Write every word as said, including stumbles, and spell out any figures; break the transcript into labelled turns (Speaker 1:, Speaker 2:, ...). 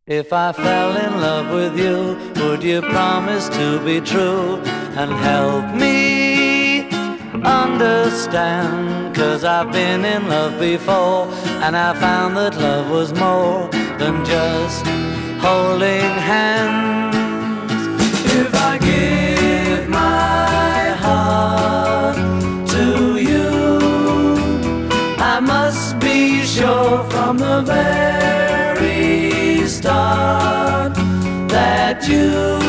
Speaker 1: If I fell in love with you, would you promise to be true and help me understand? 'Cause I've been in love before, and I found that love was more than just holding hands. If I give my heart to you, I must be sure from the very start that you